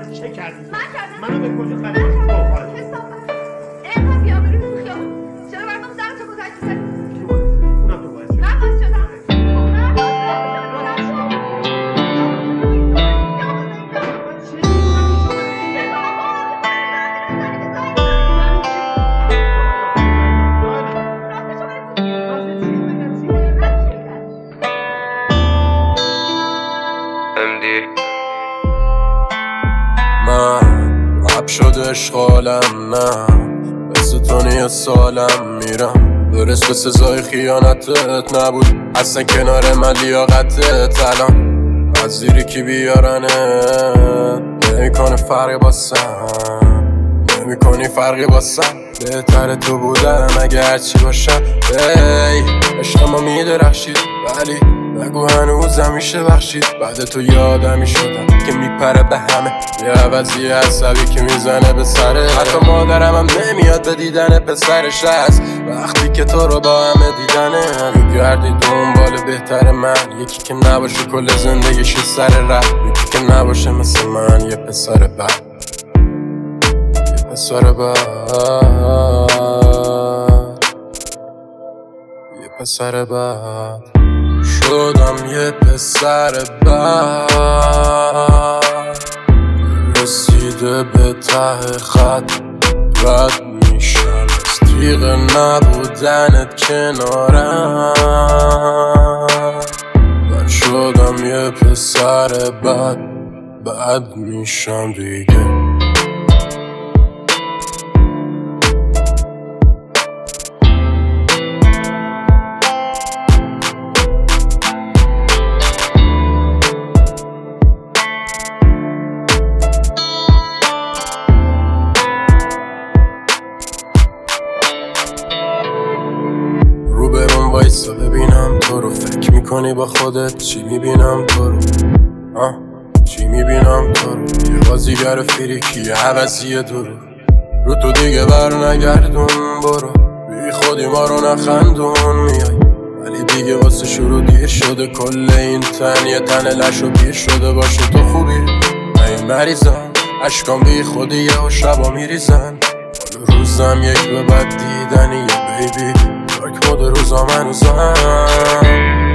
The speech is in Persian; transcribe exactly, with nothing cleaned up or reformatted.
چه کردی؟ من کردم. منو به کجا خریدی؟ کسافت. اینقدر بی‌آبرویی تو خیابون. چرا برام در تو گذشت زدی؟ اونم تو باعث شدی. من باعث شدم. من باعث شدم. من رب شده اشغالم نه مثل تو نیه سالم میرم درست به سزای خیانتت نبود اصلا کنار من لیاقتت الان از زیری کی بیارنه نمیکنه فرقی باسم نمیکنی فرقی باسم بهتره تو بودم اگه هرچی باشم ای عشق ما میدرخشید ولی نگو هنوزم میشه بخشید بعد تو یادمی شدم که میپره به همه یه عوضی عصبی که میزنه به سره حتی مادرم هم نمیاد به دیدن پسرش هست وقتی که تو رو با همه دیدنه گردی دنبال بهتر من یکی که نباشه کل زندگیش سر رد یکی که نباشه مثل من یه پسر بد یه پسر بد یه پسر بد شدم یه پسر بد رسیده به ته خط رد میشم از تیغ نبودنت کنارم من شدم یه پسر بد بد میشم دیگه وایسا ببینم تو رو فکر میکنی با خودت چی میبینم تو رو آه چی میبینم تو رو یه بازیگر فریکی یه عوضی دو رو رو تو دیگه بر نگردون برو بی خودی ما رو نخندون میای ولی دیگه واسه شروع دیر شده کل این تن یه تن لش و پیر شده باشه تو خوبی من مریضم عشقام بی خودیه و شبا میریزن حالا روزم یک به بد دیدنی یه بیبی دارک مود روزا منو زن